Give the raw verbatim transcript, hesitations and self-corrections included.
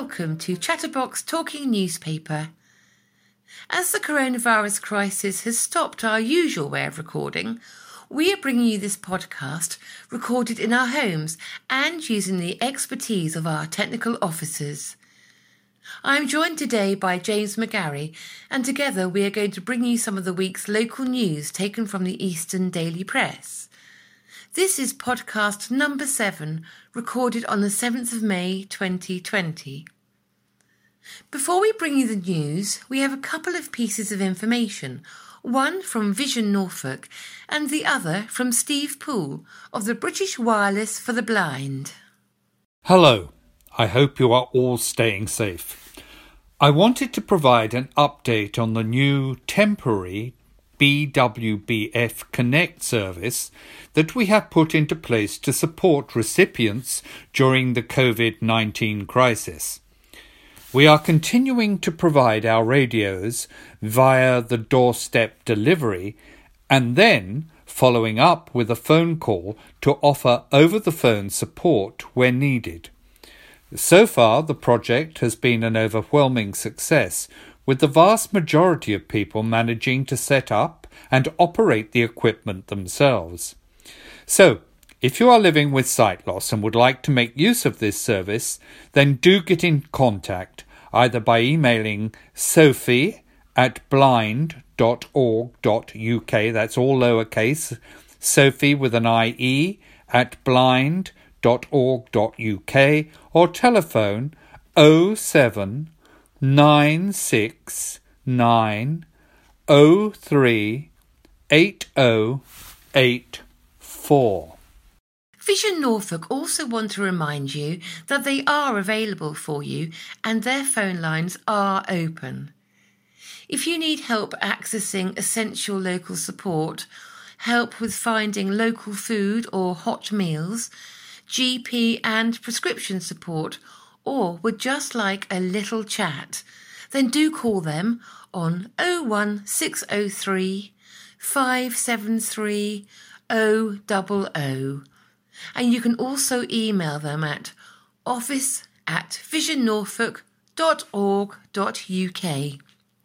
welcome to Chatterbox Talking Newspaper. As the coronavirus crisis has stopped our usual way of recording, we are bringing you this podcast recorded in our homes and using the expertise of our technical officers. I am joined today by James McGarry, and together we are going to bring you some of the week's local news taken from the Eastern Daily Press. This is podcast number seven, recorded on the seventh of May twenty twenty. Before we bring you the news, we have a couple of pieces of information, one from Vision Norfolk and the other from Steve Poole of the British Wireless for the Blind. Hello, I hope you are all staying safe. I wanted to provide an update on the new temporary B W B F Connect service that we have put into place to support recipients during the COVID nineteen crisis. We are continuing to provide our radios via the doorstep delivery and then following up with a phone call to offer over-the-phone support where needed. So far, the project has been an overwhelming success, with the vast majority of people managing to set up and operate the equipment themselves. So, if you are living with sight loss and would like to make use of this service, then do get in contact, either by emailing sophie at blind dot org dot U K, that's all lowercase, Sophie with an I E, at blind dot org dot U K, or telephone oh seven nine six nine oh three eight oh eight four. Vision Norfolk also want to remind you that they are available for you and their phone lines are open. If you need help accessing essential local support, help with finding local food or hot meals, G P and prescription support, or would just like a little chat, then do call them on oh one six oh three five seven three oh oh oh. And you can also email them at office at vision norfolk dot org dot U K.